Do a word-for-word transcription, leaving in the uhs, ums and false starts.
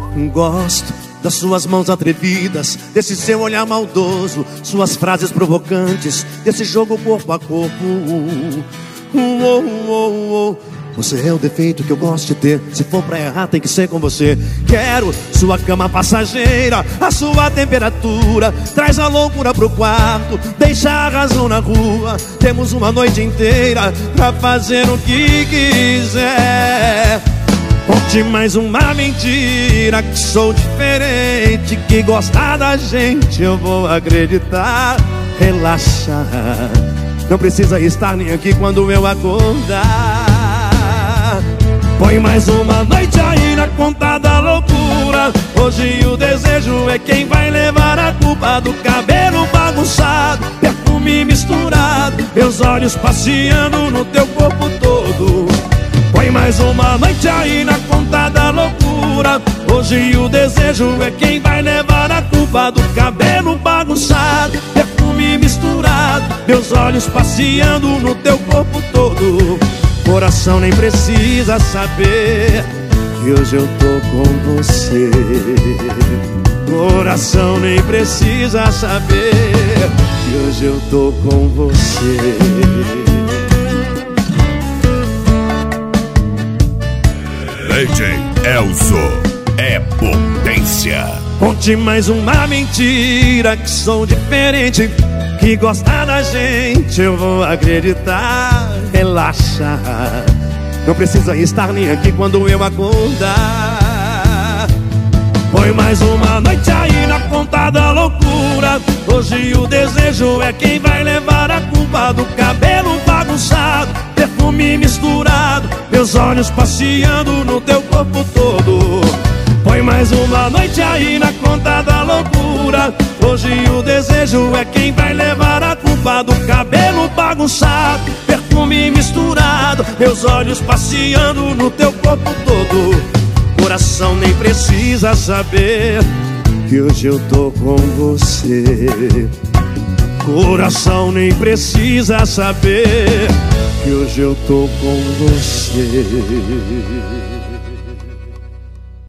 Gosto das suas mãos atrevidas, desse seu olhar maldoso, suas frases provocantes, desse jogo corpo a corpo. Uh, uh, uh, uh. Você é o defeito que eu gosto de ter. Se for pra errar tem que ser com você. Quero sua cama passageira, a sua temperatura. Traz a loucura pro quarto, deixa a razão na rua. Temos uma noite inteira pra fazer o que quiser. Conte mais uma mentira, que sou diferente, que gostar da gente eu vou acreditar. Relaxa, não precisa estar nem aqui quando eu acordar. Põe mais uma noite aí na conta da loucura. Hoje o desejo é quem vai levar a culpa do cabelo bagunçado, perfume misturado, meus olhos passeando no teu corpo todo. Põe mais uma noite aí na conta da loucura. Hoje o desejo é quem vai levar a culpa do cabelo bagunçado, perfume misturado, meus olhos passeando no teu corpo todo. Coração nem precisa saber que hoje eu tô com você. Coração nem precisa saber que hoje eu tô com você. D J Elzo é potência. Conte mais uma mentira, que sou diferente, que gosta da gente eu vou acreditar. Relaxa, não precisa estar nem aqui quando eu acordar. Põe mais uma noite aí na conta da loucura. Hoje o desejo é quem vai levar a culpa do cabelo bagunçado, perfume misturado, meus olhos passeando no teu corpo todo. Põe mais uma noite aí na conta da loucura. Hoje o desejo é quem vai levar a culpa do cabelo bagunçado, perfume misturado, meus olhos passeando no teu corpo todo. Coração nem precisa saber que hoje eu tô com você. Coração nem precisa saber que hoje eu tô com você.